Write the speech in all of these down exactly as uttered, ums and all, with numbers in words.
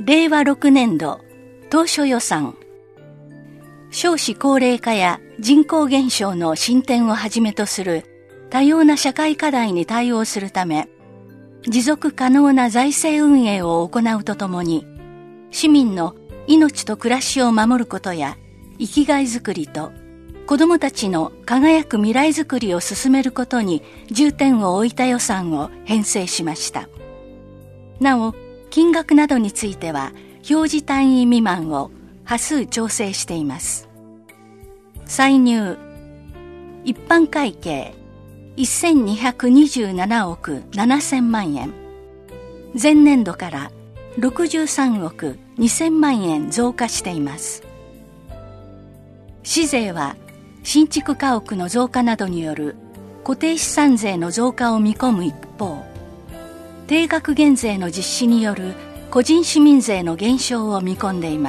れいわろくねんど当初予算、少子高齢化や人口減少の進展をはじめとする多様な社会課題に対応するため、持続可能な財政運営を行うとともに、市民の命と暮らしを守ることや生きがいづくりと子どもたちの輝く未来づくりを進めることに重点を置いた予算を編成しました。なお、金額などについては表示単位未満を波数調整しています。歳入、一般会計せんにひゃくにじゅうななおくななせんまんえん、前年度からろくじゅうさんおくにせんまんえん増加しています。市税は新築家屋の増加などによる固定資産税の増加を見込む一方、定額減税の実施による個人市民税の減少を見込んでいます。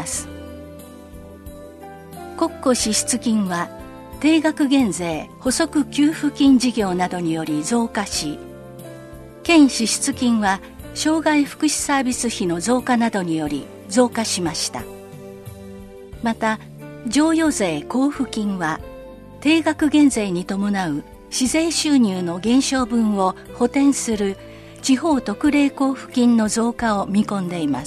国庫支出金は定額減税補足給付金事業などにより増加し、県支出金は障害福祉サービス費の増加などにより増加しました。また、譲与税交付金は定額減税に伴う市税収入の減少分を補填する地方特例交付金の増加を見込んでいます。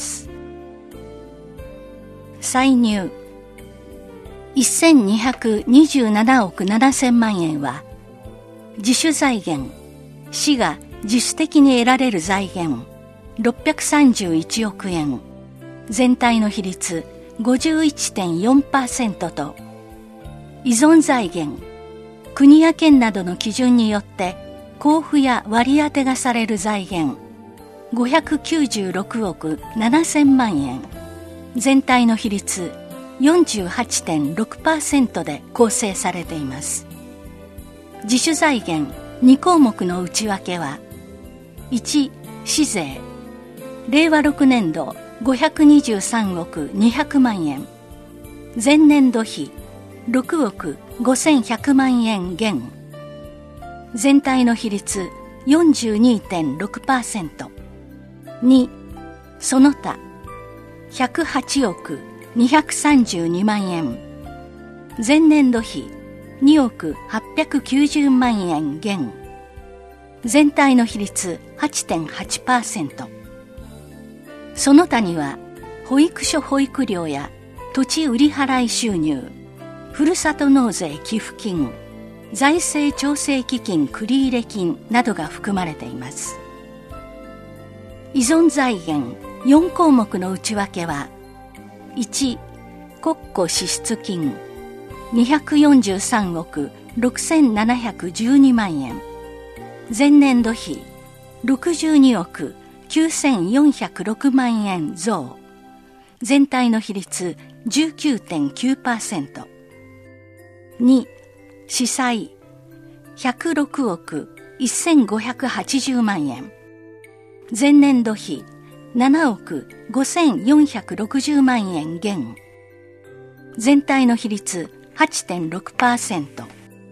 歳入せんにひゃくにじゅうななおくななせんまんえんは、自主財源、市が自主的に得られる財源ろっぴゃくさんじゅういちおくえん、全体の比率 ごじゅういってんよんパーセント と、依存財源、国や県などの基準によって交付や割り当てがされる財源ごひゃくきゅうじゅうろくおくななせんまんえん、全体の比率 よんじゅうはちてんろくパーセント で構成されています。自主財源に項目の内訳は、いち、市税、れいわろくねんどごひゃくにじゅうさんおくにひゃくまんえん、前年度比ろくおくごせんひゃくまんえん減、全体の比率 よんじゅうにてんろくパーセント。に、その他ひゃくはちおくにひゃくさんじゅうにまんえん、前年度比におくはっぴゃくきゅうじゅうまんえん減、全体の比率 はちてんはちパーセント。その他には保育所保育料や土地売払収入、ふるさと納税寄付金、財政調整基金繰入金などが含まれています。依存財源よん項目の内訳は、いち、国庫支出金にひゃくよんじゅうさんおくろくせんななひゃくじゅうにまんえん、前年度比ろくじゅうにおくきゅうせんよんひゃくろくまんえん増、全体の比率 じゅうきゅうてんきゅうパーセント。に、市債ひゃくろくおくせんごひゃくはちじゅうまんえん、前年度比ななおくごせんよんひゃくろくじゅうまんえん減、全体の比率 はちてんろくパーセント。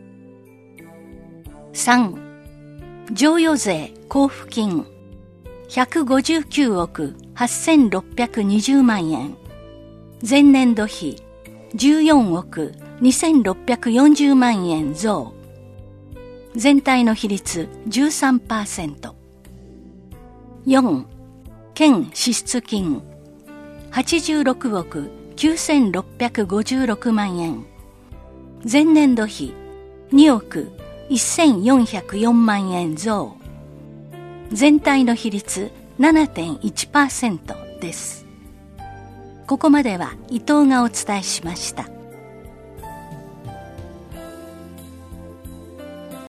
さん、譲与税交付金ひゃくごじゅうきゅうおくはっせんろっぴゃくにじゅうまんえん、前年度比じゅうよんおくにせんろっぴゃくよんじゅうまんえん増、全体の比率 じゅうさんパーセント。よん、県支出金はちじゅうろくおくきゅうせんろっぴゃくごじゅうろくまんえん、前年度比におくせんよんひゃくよんまんえん増、全体の比率 ななてんいちパーセント です。ここまでは伊藤がお伝えしました。